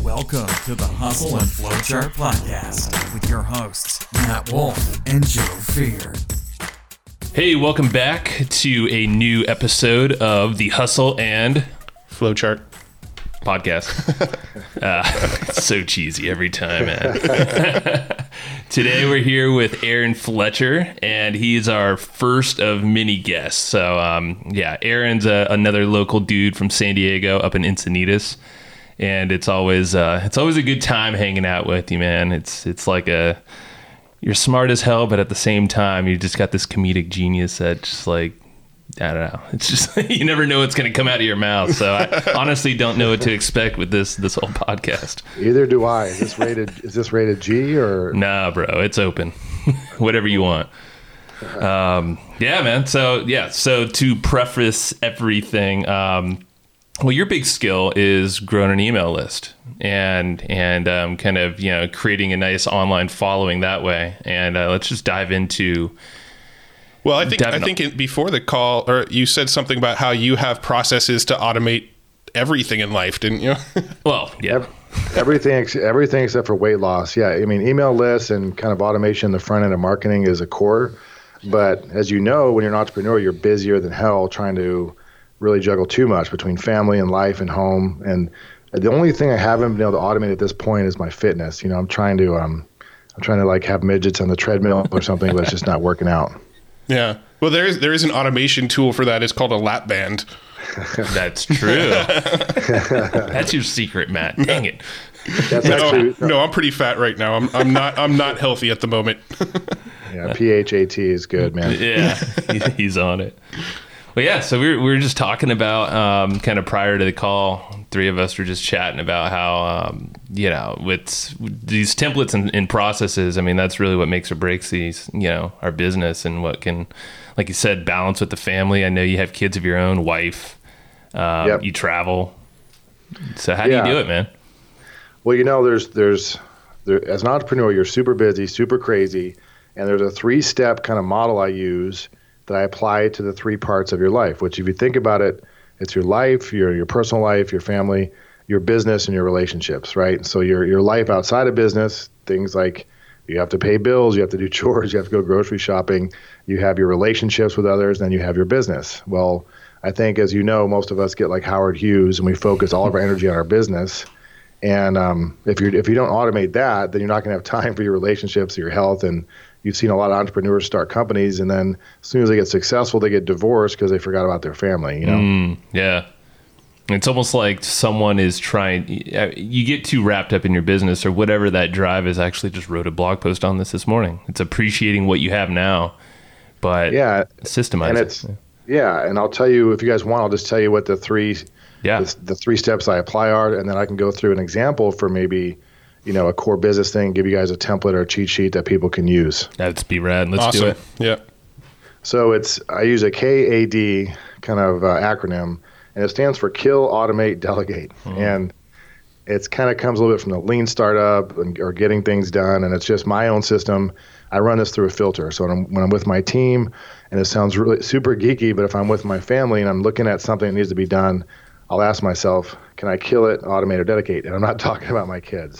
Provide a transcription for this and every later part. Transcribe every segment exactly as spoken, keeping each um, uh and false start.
Welcome to the Hustle and Flowchart Podcast with your hosts, Matt Wolf and Joe Fear. Hey, welcome back to a new episode of the Hustle and Flowchart Podcast. uh, it's so cheesy every time, man. Today we're here with Aaron Fletcher, and he's our first of many guests. So, um, yeah, Aaron's a, another local dude from San Diego up in Encinitas. And it's always uh, it's always a good time hanging out with you, man. It's it's like a you're smart as hell, but at the same time, you just got this comedic genius that just like I don't know. It's just you never know what's going to come out of your mouth. So I honestly don't know what to expect with this this whole podcast. Either do I. Is this rated? Is this rated G or? Nah, bro. It's open. Whatever you want. Um, yeah, man. So yeah. So to preface everything. Um, Well, your big skill is growing an email list and and um, kind of, you know, creating a nice online following that way. And uh, let's just dive into. Well, I think I think it, before the call, or you said something about how you have processes to automate everything in life, didn't you? Well, yeah, everything everything except for weight loss. Yeah, I mean, email lists and kind of automation in the front end of marketing is a core. But as you know, when you're an entrepreneur, you're busier than hell trying to really juggle too much between family and life and home. And the only thing I haven't been able to automate at this point is my fitness. You know, I'm trying to, um, I'm trying to like have midgets on the treadmill or something, but it's just not working out. Yeah. Well, there is, there is an automation tool for that. It's called a lap band. That's true. That's your secret, Matt. Dang it. That's no, actually, no, I'm pretty fat right now. I'm, I'm not, I'm not healthy at the moment. Yeah. P H A T is good, man. Yeah. He's on it. Well, yeah, so we were, we were just talking about um, kind of prior to the call, three of us were just chatting about how, um, you know, with these templates and, and processes, I mean, that's really what makes or breaks these, you know, our business and what can, like you said, balance with the family. I know you have kids of your own, wife, um, yep. You travel. So how do yeah. you do it, man? Well, you know, there's, there's, there, as an entrepreneur, you're super busy, super crazy, and there's a three-step kind of model I use that I apply to the three parts of your life, which if you think about it, it's your life, your your personal life, your family, your business, and your relationships, right? So your your life outside of business, things like you have to pay bills, you have to do chores, you have to go grocery shopping, you have your relationships with others, then you have your business. Well, I think, as you know, most of us get like Howard Hughes and we focus all of our energy on our business. And um, if you if you don't automate that, then you're not going to have time for your relationships, your health, and you've seen a lot of entrepreneurs start companies, and then as soon as they get successful, they get divorced because they forgot about their family, you know? Mm, yeah. It's almost like someone is trying, you get too wrapped up in your business or whatever that drive is. I actually just wrote a blog post on this this morning. It's appreciating what you have now, but yeah, systemize and it. It's, yeah, and I'll tell you, if you guys want, I'll just tell you what the three, yeah. the, the three steps I apply are, and then I can go through an example for maybe, you know, a core business thing, give you guys a template or a cheat sheet that people can use. That'd be rad. Let's awesome. do it. Yeah. So it's, I use a K A D kind of uh, acronym, and it stands for Kill, Automate, Delegate. Mm-hmm. And it's kind of comes a little bit from the lean startup and, or getting things done. And it's just my own system. I run this through a filter. So when I'm, when I'm with my team, and it sounds really super geeky, but if I'm with my family and I'm looking at something that needs to be done, I'll ask myself, can I kill it, automate, or dedicate? And I'm not talking about my kids.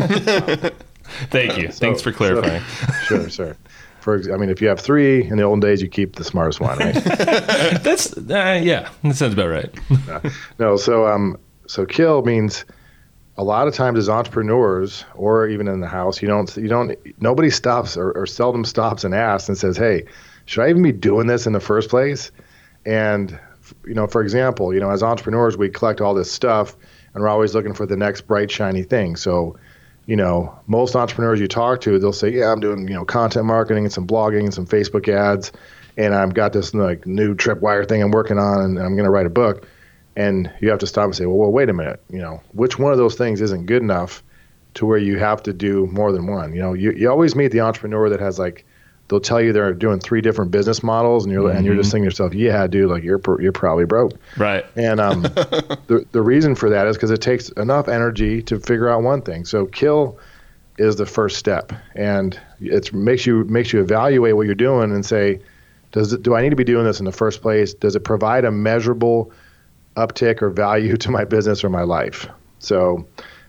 Thank you. So, Thanks for clarifying. So, sure, sure. For I mean, if you have three, in the olden days, you keep the smartest one, right? That's uh, yeah, that sounds about right. no, no, so um, so kill means a lot of times as entrepreneurs, or even in the house, you don't you don't nobody stops or, or seldom stops and asks and says, hey, should I even be doing this in the first place? And you know, for example, you know, as entrepreneurs, we collect all this stuff and we're always looking for the next bright, shiny thing. So, you know, most entrepreneurs you talk to, they'll say, yeah, I'm doing, you know, content marketing and some blogging and some Facebook ads. And I've got this like new Tripwire thing I'm working on and I'm going to write a book. And you have to stop and say, well, well, wait a minute, you know, which one of those things isn't good enough to where you have to do more than one? You know, you, you always meet the entrepreneur that has like, they'll tell you they're doing three different business models, and you're mm-hmm. and you're just thinking to yourself, "Yeah, dude, like you're you're probably broke." Right. And um, the the reason for that is because it takes enough energy to figure out one thing. So kill is the first step, and it makes you makes you evaluate what you're doing and say, does it, do I need to be doing this in the first place? Does it provide a measurable uptick or value to my business or my life? So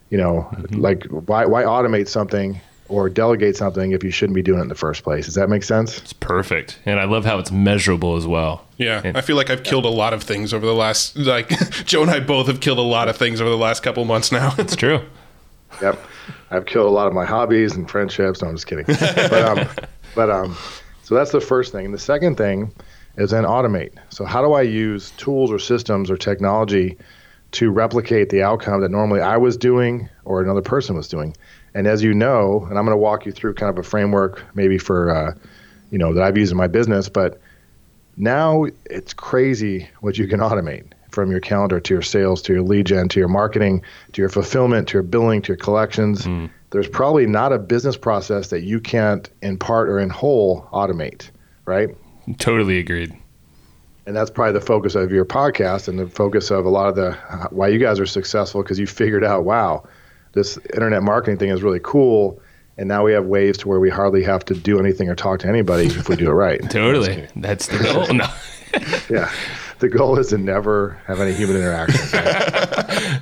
you know, mm-hmm. like why why automate something or delegate something if you shouldn't be doing it in the first place? Does that make sense? It's perfect. And I love how it's measurable as well. Yeah. And, I feel like I've killed a lot of things over the last, like Joe and I both have killed a lot of things over the last couple months now. It's true. Yep. I've killed a lot of my hobbies and friendships. No, I'm just kidding. But, um, but um, so that's the first thing. And the second thing is then automate. So how do I use tools or systems or technology to replicate the outcome that normally I was doing or another person was doing? And as you know, and I'm going to walk you through kind of a framework maybe for, uh, you know, that I've used in my business, but now it's crazy what you can automate from your calendar to your sales, to your lead gen, to your marketing, to your fulfillment, to your billing, to your collections. Mm. There's probably not a business process that you can't in part or in whole automate, right? Totally agreed. And that's probably the focus of your podcast and the focus of a lot of the, why you guys are successful, because you figured out, wow, this internet marketing thing is really cool. And now we have ways to where we hardly have to do anything or talk to anybody if we do it right. Totally. That's the goal. No. Yeah. The goal is to never have any human interaction. Right?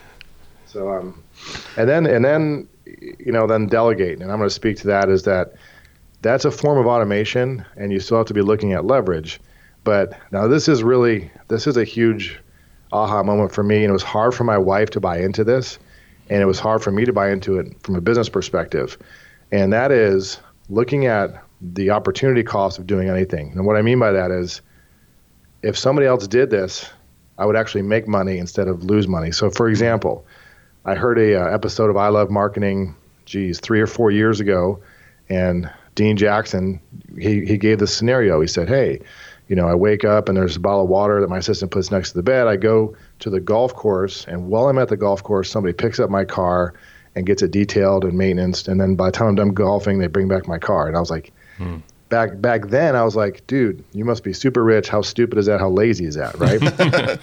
so, um, and then, and then, you know, then delegate. And I'm going to speak to that is that that's a form of automation and you still have to be looking at leverage. But now this is really, this is a huge aha moment for me. And it was hard for my wife to buy into this. And it was hard for me to buy into it from a business perspective. And that is looking at the opportunity cost of doing anything. And what I mean by that is if somebody else did this, I would actually make money instead of lose money. So for example, I heard a uh, episode of I Love Marketing, geez, three or four years ago. And Dean Jackson, he, he gave this scenario. He said, hey, you know, I wake up and there's a bottle of water that my assistant puts next to the bed. I go to the golf course, and while I'm at the golf course, somebody picks up my car and gets it detailed and maintenanced. And then by the time I'm done golfing, they bring back my car. And I was like, hmm. back back then, I was like, dude, you must be super rich. How stupid is that? How lazy is that, right?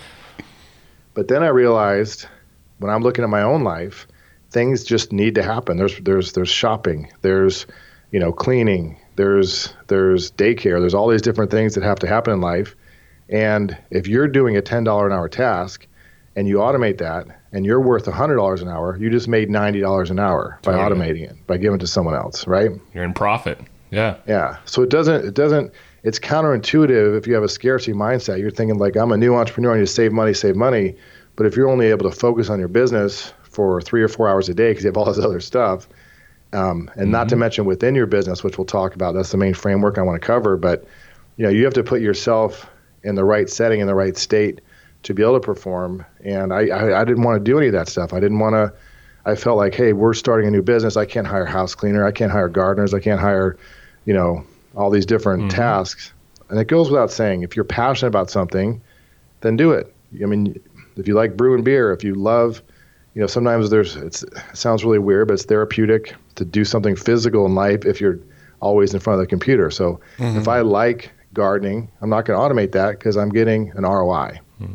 But then I realized when I'm looking at my own life, things just need to happen. There's there's there's shopping. There's, you know, cleaning. There's there's daycare. There's all these different things that have to happen in life. And if you're doing a ten dollars an hour task and you automate that and you're worth one hundred dollars an hour, you just made ninety dollars an hour by totally. automating it, by giving it to someone else, right? You're in profit. Yeah. Yeah. So it doesn't, it doesn't, it's counterintuitive if you have a scarcity mindset. You're thinking like, I'm a new entrepreneur, I need to save money, save money. But if you're only able to focus on your business for three or four hours a day because you have all this other stuff, Um, and mm-hmm. not to mention within your business, which we'll talk about, that's the main framework I want to cover. But, you know, you have to put yourself in the right setting, in the right state to be able to perform. And I, I, I didn't want to do any of that stuff. I didn't want to, I felt like, hey, we're starting a new business. I can't hire a house cleaner. I can't hire gardeners. I can't hire, you know, all these different mm-hmm. tasks. And it goes without saying, if you're passionate about something, then do it. I mean, if you like brewing beer, if you love, you know, sometimes there's, it's, it sounds really weird, but it's therapeutic to do something physical in life if you're always in front of the computer. So mm-hmm. if I like gardening, I'm not going to automate that because I'm getting an R O I. Mm.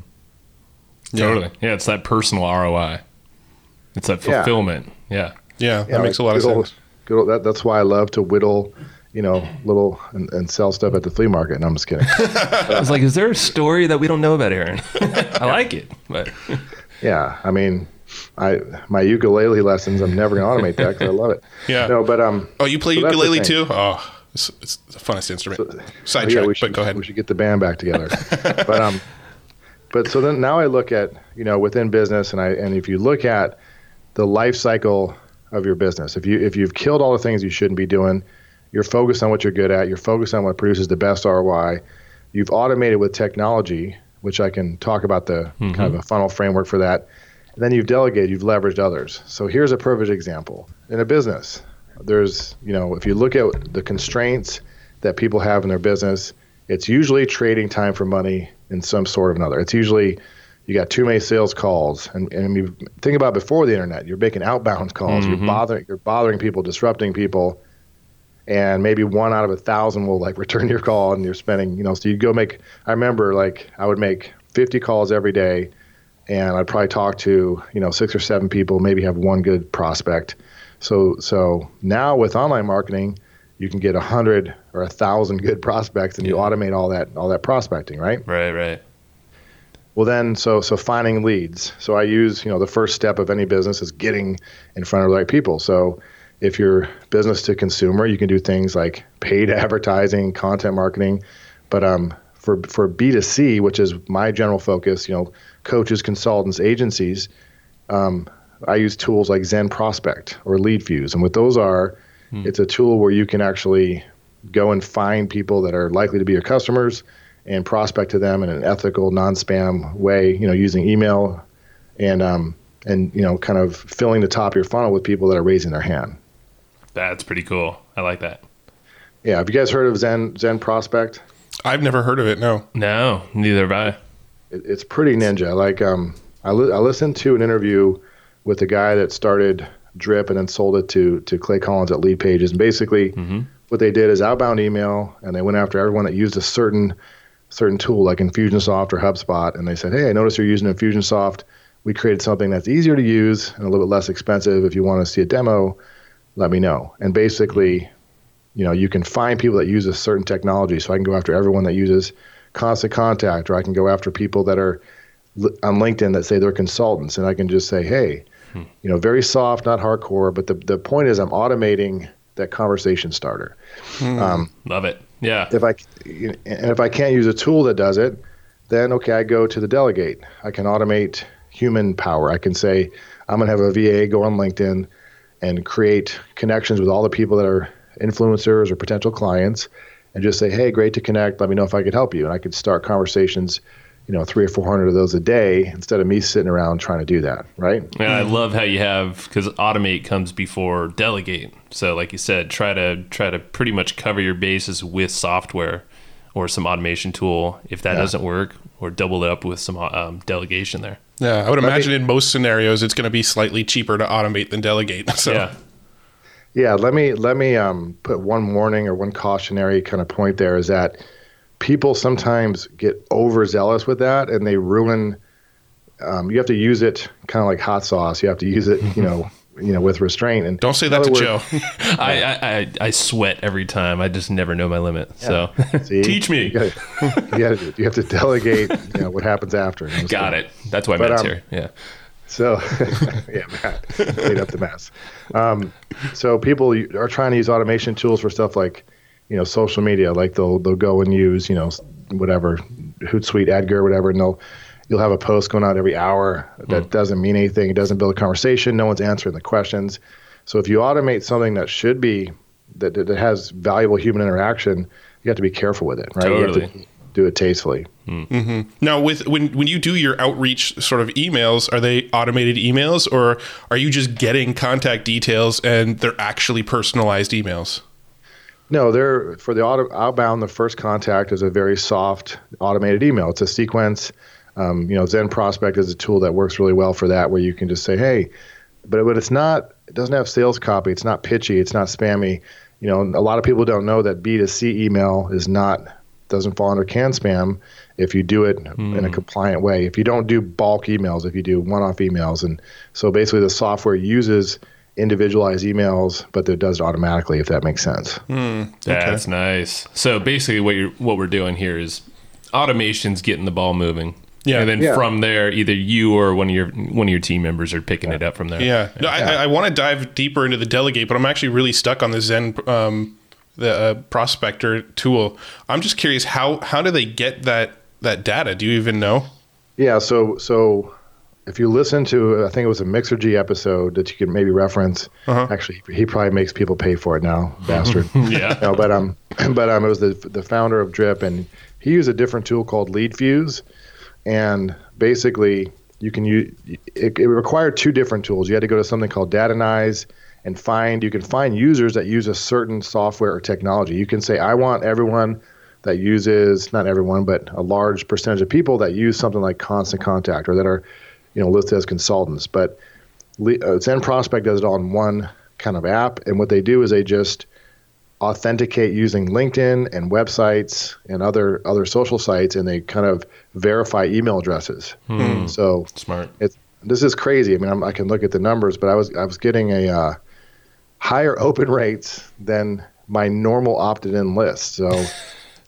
Yeah. Totally. Yeah, it's that personal R O I. It's that fulfillment. Yeah. Yeah, yeah that yeah, makes like a lot of sense. Old, good old, that, that's why I love to whittle, you know, little and, and sell stuff at the flea market. No, I'm just kidding. I was like, is there a story that we don't know about, Aaron? I like it. But yeah, I mean, I my ukulele lessons, I'm never going to automate that because I love it. Yeah. No, but um. Oh, you play so ukulele too? Oh, it's, it's the funnest instrument. So, Sidetrack, oh yeah, but go ahead. We should get the band back together. but um, but so then now I look at, you know, within business, and I and if you look at the life cycle of your business, if you if you've killed all the things you shouldn't be doing, you're focused on what you're good at, you're focused on what produces the best R O I, you've automated with technology, which I can talk about the mm-hmm. kind of a funnel framework for that. And then you've delegated, you've leveraged others. So here's a perfect example. In a business, there's, you know, if you look at the constraints that people have in their business, it's usually trading time for money in some sort of another. It's usually you got too many sales calls. And, and you think about before the internet, you're making outbound calls, mm-hmm. you're bothering, you're bothering people, disrupting people. And maybe one out of a thousand will like return your call and you're spending, you know, so you go make, I remember like I would make fifty calls every day. And I'd probably talk to, you know, six or seven people, maybe have one good prospect. So so now with online marketing, you can get a hundred or a thousand good prospects, and yeah. you automate all that all that prospecting, right? Right, right. Well, then, so so finding leads. So I use, you know, the first step of any business is getting in front of the right people. So if you're business to consumer, you can do things like paid advertising, content marketing. But um, for for B two C, which is my general focus, you know, coaches, consultants, agencies, um, I use tools like Zen Prospect or LeadFuse. And what those are, hmm. it's a tool where you can actually go and find people that are likely to be your customers and prospect to them in an ethical, non-spam way, you know, using email and, um, and you know, kind of filling the top of your funnel with people that are raising their hand. That's pretty cool. I like that. Yeah. Have you guys heard of Zen Zen Prospect? I've never heard of it, no. No, neither have I. It, it's pretty ninja. Like um, I, li- I listened to an interview with the guy that started Drip and then sold it to to Clay Collins at Lead Pages. And basically mm-hmm. what they did is outbound email, and they went after everyone that used a certain certain tool like Infusionsoft or HubSpot. And they said, hey, I noticed you're using Infusionsoft. We created something that's easier to use and a little bit less expensive. If you want to see a demo, let me know. And basically, you know, you can find people that use a certain technology. So I can go after everyone that uses Constant Contact, or I can go after people that are on LinkedIn that say they're consultants. And I can just say, hey, hmm. you know, very soft, not hardcore. But the, the point is I'm automating that conversation starter. Hmm. Um, Love it. Yeah. If I and if I can't use a tool that does it, then okay, I go to the delegate. I can automate human power. I can say I'm going to have a V A go on LinkedIn and create connections with all the people that are influencers or potential clients, and just say, hey, great to connect. Let me know if I could help you. And I could start conversations, you know, three or four hundred of those a day instead of me sitting around trying to do that. Right. And I love how you have, because automate comes before delegate. So like you said, try to try to pretty much cover your bases with software or some automation tool. If that yeah. doesn't work, or double it up with some um, delegation there. Yeah. I would imagine me, in most scenarios, it's going to be slightly cheaper to automate than delegate. So. Yeah. Yeah, let me let me um, put one warning or one cautionary kind of point there, is that people sometimes get overzealous with that, and they ruin. Um, you have to use it kind of like hot sauce. You have to use it, you know, you know, with restraint. And don't say that to words, Joe. I, I I sweat every time. I just never know my limit. Yeah. So See, teach me. You, gotta, you, gotta, you have to delegate. You know what happens after. Got it. That's why Matt's um, here. Yeah. So, yeah, Matt, clean up the mess. Um, so people are trying to use automation tools for stuff like, you know, social media. Like they'll they'll go and use, you know, whatever, Hootsuite, Edgar, whatever, and they'll you'll have a post going out every hour that mm. doesn't mean anything. It doesn't build a conversation. No one's answering the questions. So if you automate something that should be that that has valuable human interaction, you have to be careful with it, right? Totally. You have to do it tastefully. Mm-hmm. Now, with when when you do your outreach sort of emails, are they automated emails, or are you just getting contact details and they're actually personalized emails? No, they're for the auto, outbound. The first contact is a very soft automated email. It's a sequence. Um, you know, Zen Prospect is a tool that works really well for that, where you can just say, hey, but but it's not. It doesn't have sales copy. It's not pitchy. It's not spammy. You know, a lot of people don't know that B two C email is not. Doesn't fall under can spam if you do it mm. in a compliant way. If you don't do bulk emails, if you do one-off emails. And so basically the software uses individualized emails, but it does it automatically, if that makes sense. Mm. That's okay. Nice. So basically what you're what we're doing here is automation's getting the ball moving. Yeah. And then yeah. from there, either you or one of your one of your team members are picking yeah. it up from there. Yeah. No, yeah. I, I want to dive deeper into the delegate, but I'm actually really stuck on the Zen um the uh, prospector tool. I'm just curious, how how do they get that that data? Do you even know? Yeah, so so if you listen to, I think it was a Mixergy episode that you could maybe reference. Uh-huh. Actually, he probably makes people pay for it now, bastard. yeah. No, but um, but um, it was the the founder of Drip, and he used a different tool called LeadFuse, and basically you can use it, it required two different tools. You had to go to something called Datanyze. And find you can find users that use a certain software or technology. You can say, I want everyone that uses, not everyone, but a large percentage of people that use something like Constant Contact or that are, you know, listed as consultants. But uh, Zen Prospect does it all in one kind of app. And what they do is they just authenticate using LinkedIn and websites and other other social sites, and they kind of verify email addresses. Hmm. So smart. It's this is crazy. I mean, I'm, I can look at the numbers, but I was I was getting a uh, higher open rates than my normal opted-in list. So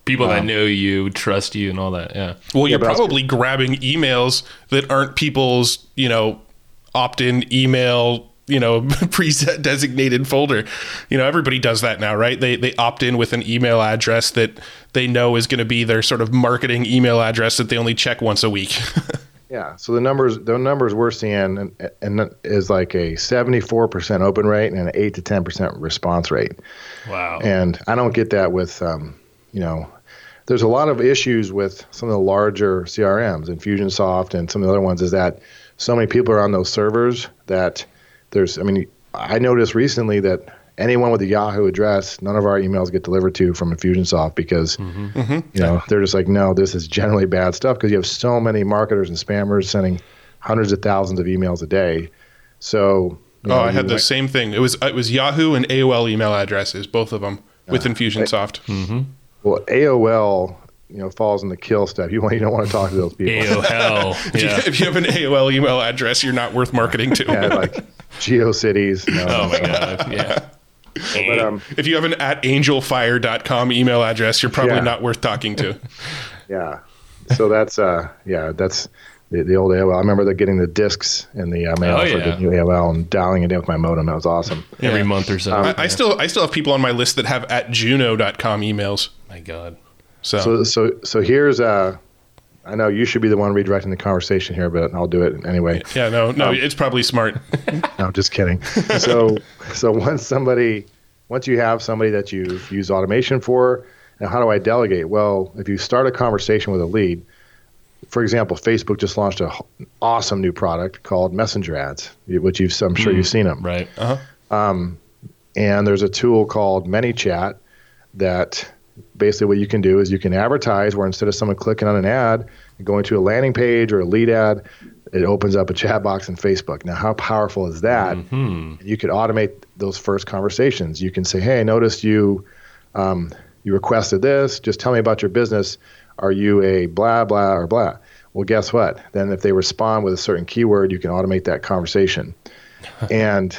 People that Um, know you, trust you, and all that. Yeah. Well, you're but that's- probably grabbing emails that aren't people's, you know, opt-in email, you know, pre-designated folder. You know, everybody does that now, right? They they opt in with an email address that they know is going to be their sort of marketing email address that they only check once a week. Yeah. So the numbers, the numbers we're seeing, and, and is like a seventy-four percent open rate and an eight to ten percent response rate. Wow. And I don't get that with, um, you know, there's a lot of issues with some of the larger C R Ms, Infusionsoft and some of the other ones, is that so many people are on those servers that there's, I mean, I noticed recently that anyone with a Yahoo address, none of our emails get delivered to from Infusionsoft because, Mm-hmm. you know, they're just like, no, this is generally bad stuff because you have so many marketers and spammers sending hundreds of thousands of emails a day. So, you Oh, know, I had you the might- same thing. It was it was Yahoo and A O L email addresses, both of them, with Infusionsoft. Well, A O L, you know, falls in the kill step. You want, you don't want to talk to those people. A O L. If, you, Yeah. if you have an A O L email address, you're not worth marketing to. Yeah, like GeoCities. No. Oh my God. Yeah. But, um, If you have an at angelfire dot com email address, you're probably Yeah. not worth talking to. yeah. So that's, uh, yeah, that's the, the old A O L. I remember the, getting the discs in the uh, mail Oh, for yeah. the new A O L and dialing it in with my modem. That was awesome. Every month or so. I, I still I still have people on my list that have at juno dot com emails. my God. So, So, so, so here's, uh, I know you should be the one redirecting the conversation here, but I'll do it anyway. yeah, no, no, Um, it's probably smart. No, just kidding. So, so once somebody, once you have somebody that you've used automation for, now how do I delegate? Well, if you start a conversation with a lead, for example, Facebook just launched an awesome new product called Messenger Ads, which you've, I'm sure you've seen them. Right. And there's a tool called ManyChat that basically what you can do is you can advertise where instead of someone clicking on an ad and going to a landing page or a lead ad, it opens up a chat box in Facebook. Now, how powerful is that? You could automate those first conversations. You can say, hey, I noticed you um, you requested this. Just tell me about your business. Are you a blah, blah, or blah? Well, guess what? Then if they respond with a certain keyword, you can automate that conversation. And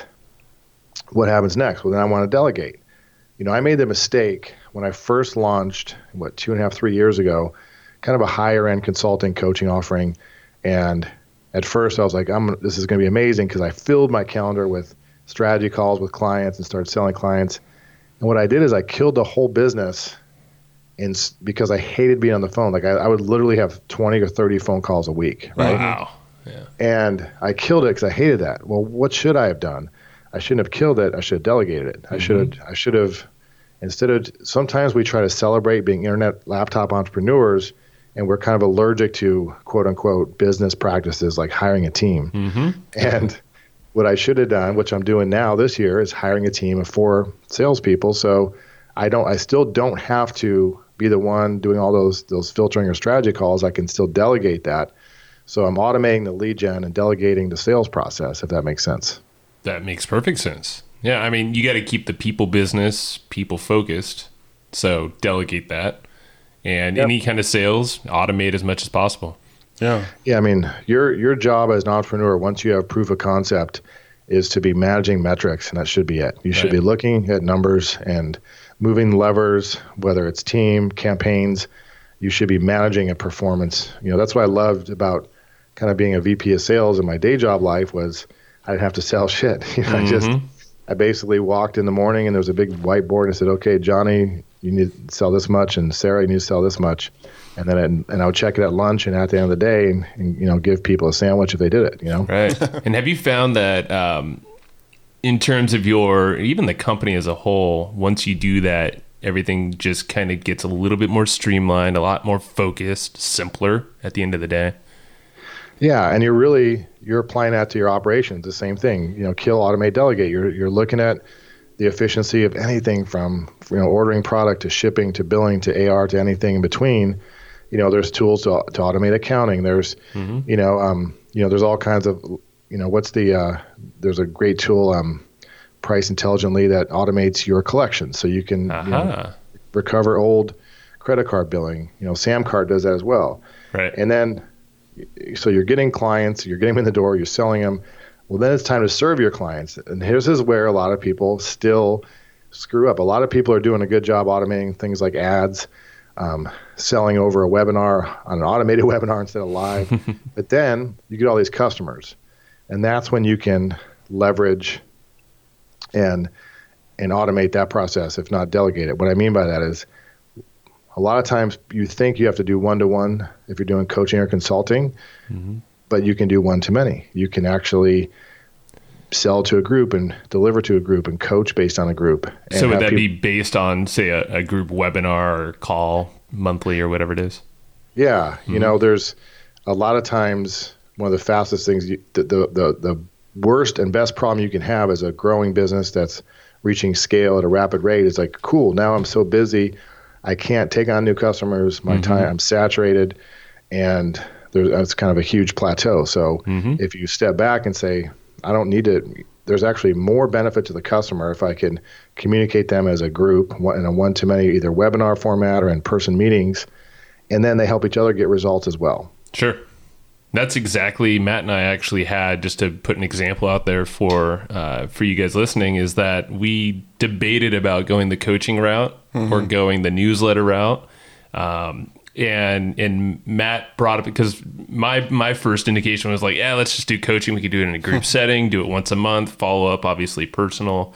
what happens next? Well, then I want to delegate. You know, I made the mistake when I first launched, what, two and a half, three years ago, kind of a higher end consulting coaching offering. And at first I was like, I'm, this is going to be amazing because I filled my calendar with strategy calls with clients and started selling clients. And what I did is I killed the whole business in, because I hated being on the phone. Like I, I would literally have twenty or thirty phone calls a week, right? Wow. Yeah. And I killed it because I hated that. Well, what should I have done? I shouldn't have killed it. I should have delegated it. I should have, I should have, instead of, sometimes we try to celebrate being internet laptop entrepreneurs and we're kind of allergic to quote unquote business practices like hiring a team. And what I should have done, which I'm doing now this year, is hiring a team of four salespeople. So I don't, I still don't have to be the one doing all those, those filtering or strategy calls. I can still delegate that. So I'm automating the lead gen and delegating the sales process, if that makes sense. That makes perfect sense. Yeah, I mean, you got to keep the people business, people focused. So delegate that. And Yep. any kind of sales, automate as much as possible. Yeah. Yeah, I mean, your your job as an entrepreneur, once you have proof of concept, is to be managing metrics, and that should be it. You should Right. be looking at numbers and moving levers, whether it's team, campaigns. You should be managing a performance. You know, that's what I loved about kind of being a V P of sales in my day job life was I didn't have to sell shit. You know, I just I basically walked in the morning and there was a big whiteboard and I said, okay, Johnny, you need to sell this much, and Sarah, you need to sell this much. And then it, and I would check it at lunch and at the end of the day and, and you know, give people a sandwich if they did it, you know? Right. And have you found that um, in terms of your, even the company as a whole, once you do that, everything just kind of gets a little bit more streamlined, a lot more focused, simpler at the end of the day? Yeah, and you're really you're applying that to your operations. The same thing, you know, kill, automate, delegate. You're you're looking at the efficiency of anything from you know ordering product to shipping to billing to A R to anything in between. You know, there's tools to to automate accounting. There's you know um you know there's all kinds of you know what's the uh, there's a great tool um Price Intelligently that automates your collections so you can you know, Aha. recover old credit card billing. You know, Samcart does that as well. Right. And then, so you're getting clients, you're getting them in the door, you're selling them. Well, then it's time to serve your clients. And here's is where a lot of people still screw up. A lot of people are doing a good job automating things like ads, um, selling over a webinar on an automated webinar instead of live. But then you get all these customers, and that's when you can leverage and and automate that process, if not delegate it. What I mean by that is a lot of times you think you have to do one-to-one if you're doing coaching or consulting, mm-hmm. but you can do one-to-many. You can actually sell to a group and deliver to a group and coach based on a group. And so would that people, be based on, say, a, a group webinar or call monthly or whatever it is? Yeah. Mm-hmm. You know, there's a lot of times one of the fastest things, you, the, the, the, the worst and best problem you can have as a growing business that's reaching scale at a rapid rate is like, cool, now I'm so busy, I can't take on new customers. My mm-hmm. time, I'm saturated, and there's that's kind of a huge plateau. So mm-hmm. if you step back and say, I don't need to, there's actually more benefit to the customer if I can communicate them as a group in a one-to-many, either webinar format or in-person meetings, and then they help each other get results as well. Sure. That's exactly, Matt and I actually had, just to put an example out there for uh, for you guys listening, is that we debated about going the coaching route mm-hmm. or going the newsletter route. Um, and and Matt brought up, because my my first indication was like, yeah, let's just do coaching. We could do it in a group setting, do it once a month, follow up, obviously personal,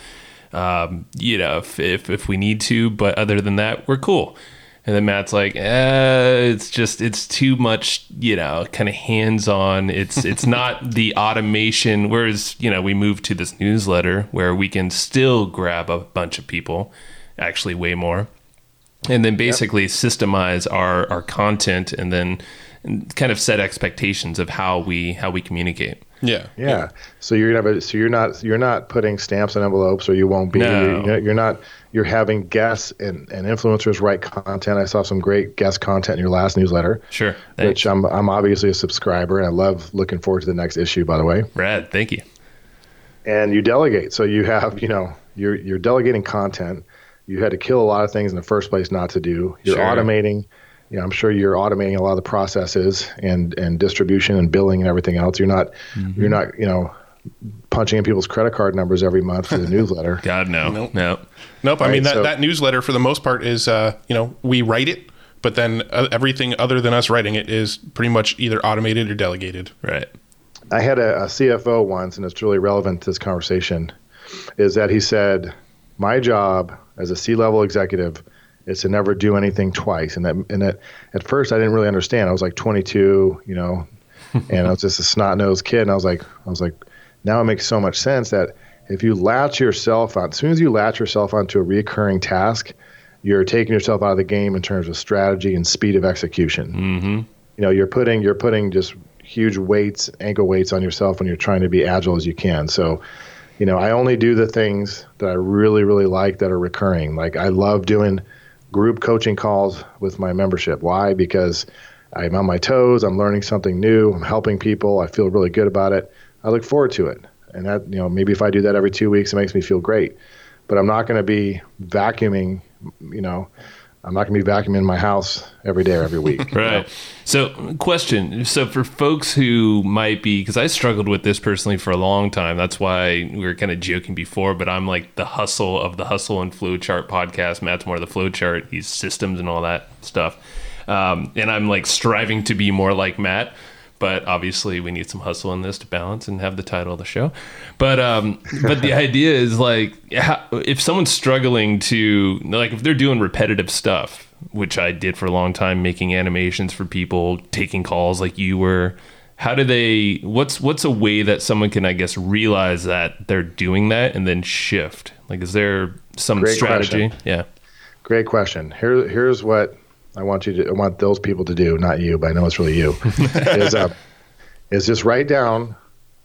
um, you know, if, if if we need to. But other than that, we're cool. And then Matt's like, eh, it's just, it's too much, you know, kind of hands-on. It's it's not the automation. Whereas, you know, we moved to this newsletter where we can still grab a bunch of people, actually way more, and then basically yep. systemize our, our content and then kind of set expectations of how we how we communicate. Yeah. Yeah. yeah. So you're gonna have a, so you're not you're not putting stamps on envelopes, or you won't be. No. You're, you're not. You're having guests and, and influencers write content. I saw some great guest content in your last newsletter. Sure. Thanks. Which I'm I'm obviously a subscriber, and I love looking forward to the next issue, by the way. Rad. Thank you. And you delegate. So you have, you know, you're you're delegating content. You had to kill a lot of things in the first place not to do. You're sure. automating. You know, I'm sure you're automating a lot of the processes and, and distribution and billing and everything else. You're not mm-hmm. you're not, you know, punching in people's credit card numbers every month for the newsletter. God, no. Nope. No. Nope. I right, mean, that, so, that newsletter for the most part is, uh, you know, we write it, but then uh, everything other than us writing it is pretty much either automated or delegated. Right. I had a, a C F O once, and it's really relevant to this conversation, is that he said, my job as a C-level executive is to never do anything twice. And that, and that at first I didn't really understand. I was like twenty-two, you know, and I was just a snot-nosed kid. And I was like, I was like, now it makes so much sense that if you latch yourself on, as soon as you latch yourself onto a recurring task, you're taking yourself out of the game in terms of strategy and speed of execution. Mm-hmm. You know, you're putting you're putting just huge weights, ankle weights on yourself when you're trying to be agile as you can. So, you know, I only do the things that I really, really like that are recurring. Like I love doing group coaching calls with my membership. Why? Because I'm on my toes. I'm learning something new. I'm helping people. I feel really good about it. I look forward to it. And that, you know, maybe if I do that every two weeks, it makes me feel great. But I'm not going to be vacuuming, you know, I'm not going to be vacuuming my house every day or every week. Right. You know? So question. So for folks who might be, because I struggled with this personally for a long time. That's why we were kind of joking before, but I'm like the hustle of the Hustle and Flowchart podcast. Matt's more of the Flowchart, he's systems and all that stuff. Um, and I'm like striving to be more like Matt. But obviously we need some hustle in this to balance and have the title of the show. But um, but the idea is like, how, if someone's struggling to, like if they're doing repetitive stuff, which I did for a long time, making animations for people, taking calls like you were, how do they, what's what's a way that someone can, I guess, realize that they're doing that and then shift? Like, is there some Great strategy? question. Yeah. Great question. Here, here's what I want you to, I want those people to do, not you, but I know it's really you, is, uh, is just write down,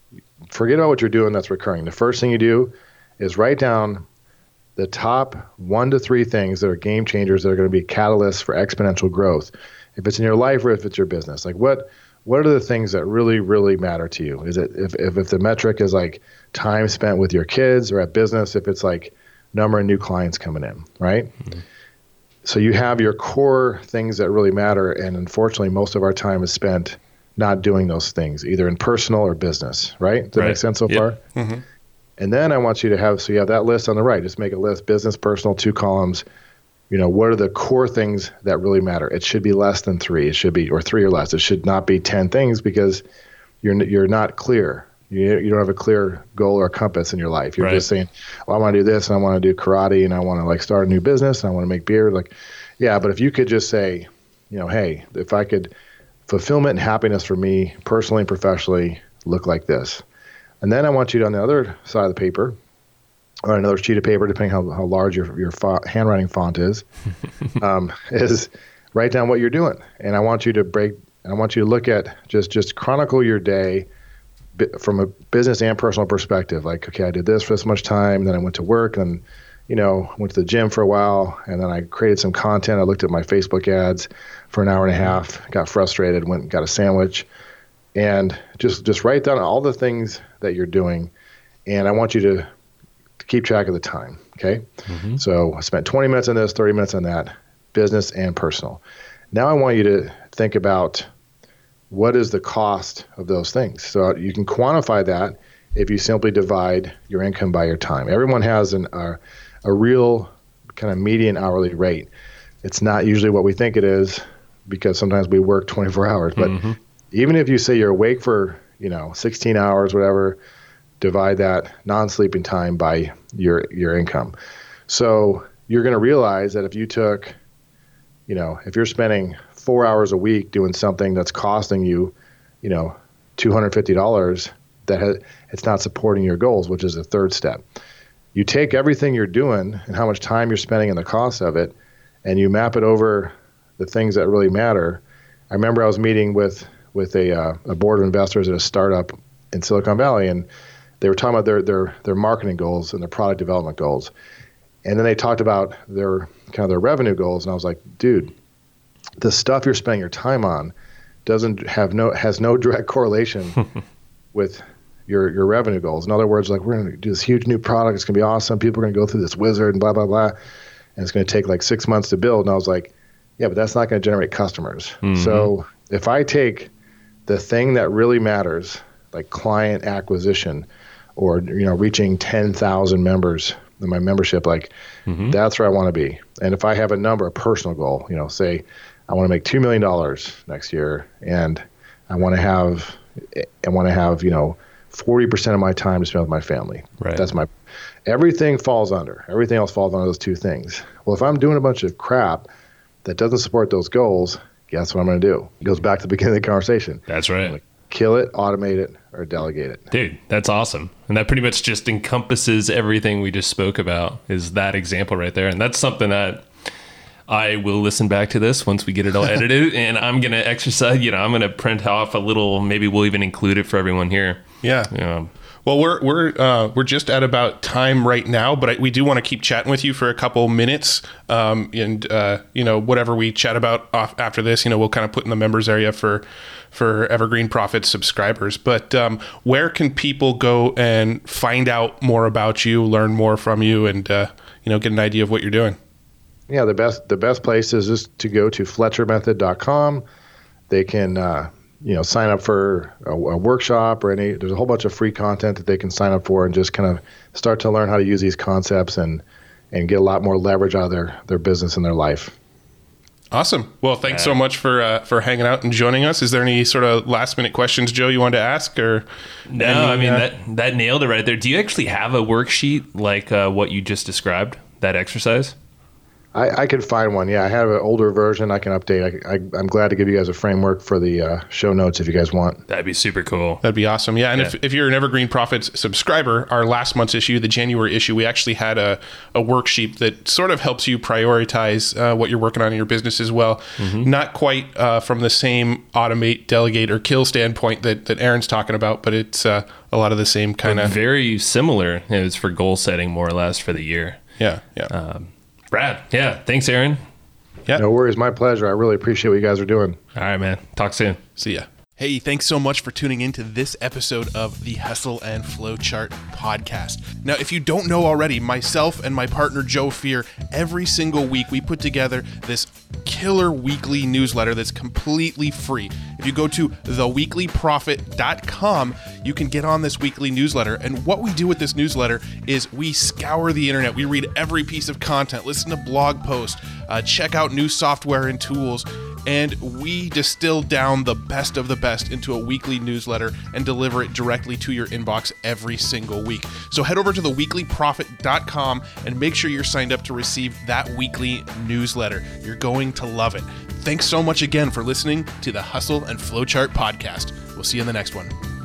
forget about what you're doing that's recurring. The first thing you do is write down the top one to three things that are game changers that are going to be catalysts for exponential growth. If it's in your life or if it's your business, like what, what are the things that really, really matter to you? Is it, if, if, if the metric is like time spent with your kids, or at business, if it's like number of new clients coming in, right? Mm-hmm. So you have your core things that really matter, and unfortunately, most of our time is spent not doing those things, either in personal or business, right? Does that right. make sense so yep. far? Mm-hmm. And then I want you to have, so you have that list on the right. Just make a list, business, personal, two columns. you know, what are the core things that really matter? It should be less than three. It should be, or three or less. It should not be ten things because you're you're not clear. You you don't have a clear goal or compass in your life. You're Right. just saying, well, I want to do this and I want to do karate and I want to like start a new business and I want to make beer. Like, yeah, but if you could just say, you know, hey, if I could, fulfillment and happiness for me personally and professionally look like this. And then I want you to, on the other side of the paper, or another sheet of paper, depending how, how large your your font, handwriting font is, um, is write down what you're doing. And I want you to break, I want you to look at, just just chronicle your day from a business and personal perspective. Like, okay, I did this for this much time, then I went to work, and, you know, went to the gym for a while, and then I created some content. I looked at my Facebook ads for an hour and a half, got frustrated, went and got a sandwich, and just just write down all the things that you're doing. And I want you to, to keep track of the time, okay? Mm-hmm. So I spent twenty minutes on this, thirty minutes on that, business and personal. Now I want you to think about what is the cost of those things. So you can quantify that if you simply divide your income by your time. Everyone has an, uh, a real kind of median hourly rate. It's not usually what we think it is because sometimes we work twenty-four hours. But mm-hmm. even if you say you're awake for, you know, sixteen hours, whatever, divide that non-sleeping time by your your income. So you're going to realize that if you took, you know, if you're spending four hours a week doing something that's costing you, you know, two hundred fifty dollars, that has, it's not supporting your goals, which is the third step. You take everything you're doing and how much time you're spending and the cost of it, and you map it over the things that really matter. I remember I was meeting with with a uh, a board of investors at a startup in Silicon Valley, and they were talking about their their their marketing goals and their product development goals. And then they talked about their kind of their revenue goals, and I was like, dude, the stuff you're spending your time on doesn't have no has no direct correlation with your your revenue goals. In other words, like, we're going to do this huge new product. It's going to be awesome. People are going to go through this wizard and blah, blah, blah. And it's going to take like six months to build. And I was like, yeah, but that's not going to generate customers. Mm-hmm. So if I take the thing that really matters, like client acquisition or, you know, reaching ten thousand members in my membership, like mm-hmm. that's where I want to be. And if I have a number, a personal goal, you know, say I want to make two million dollars next year, and I want to have, I want to have, you know, forty percent of my time to spend with my family. Right. That's my, everything falls under, everything else falls under those two things. Well, if I'm doing a bunch of crap that doesn't support those goals, guess what I'm going to do? It goes back to the beginning of the conversation. That's right. Like, kill it, automate it, or delegate it. Dude, that's awesome. And that pretty much just encompasses everything we just spoke about, is that example right there. And that's something that I will listen back to this once we get it all edited, and I'm going to exercise, you know, I'm going to print off a little, maybe we'll even include it for everyone here. Yeah. You know, Well, we're we're uh, we're just at about time right now, but I, we do want to keep chatting with you for a couple minutes, um, and uh, you know, whatever we chat about off after this, you know, we'll kind of put in the members area for for Evergreen Profits subscribers. But um, where can people go and find out more about you, learn more from you, and uh, you know, get an idea of what you're doing? Yeah, the best the best place is just to go to fletcher method dot com. They can. Uh, you know, sign up for a, a workshop or any, there's a whole bunch of free content that they can sign up for and just kind of start to learn how to use these concepts and, and get a lot more leverage out of their, their business and their life. Awesome. Well, thanks so much for, uh, for hanging out and joining us. Is there any sort of last minute questions, Joe, you wanted to ask, or? No, any, I mean, uh, that, that nailed it right there. Do you actually have a worksheet like uh, what you just described, that exercise? I, I could find one. Yeah, I have an older version I can update. I, I, I'm glad to give you guys a framework for the uh, show notes if you guys want. That'd be super cool. That'd be awesome. Yeah, and Yeah. If, if you're an Evergreen Profits subscriber, our last month's issue, the January issue, we actually had a, a worksheet that sort of helps you prioritize uh, what you're working on in your business as well. Mm-hmm. Not quite uh, from the same automate, delegate, or kill standpoint that, that Aaron's talking about, but it's uh, a lot of the same kind of... Very similar. It was for goal setting, more or less, for the year. Yeah, yeah. Um, Brad, yeah. Thanks, Aaron. Yeah. No worries. My pleasure. I really appreciate what you guys are doing. All right, man. Talk soon. See ya. Hey, thanks so much for tuning in to this episode of the Hustle and Flowchart podcast. Now, if you don't know already, myself and my partner Joe Fear, every single week we put together this killer weekly newsletter that's completely free. If you go to the weekly prophet dot com, you can get on this weekly newsletter. And what we do with this newsletter is we scour the internet. We read every piece of content, listen to blog posts, uh, check out new software and tools, and we distill down the best of the best into a weekly newsletter and deliver it directly to your inbox every single week. So head over to the weekly prophet dot com and make sure you're signed up to receive that weekly newsletter. You're going to love it. Thanks so much again for listening to the Hustle and Flowchart podcast. We'll see you in the next one.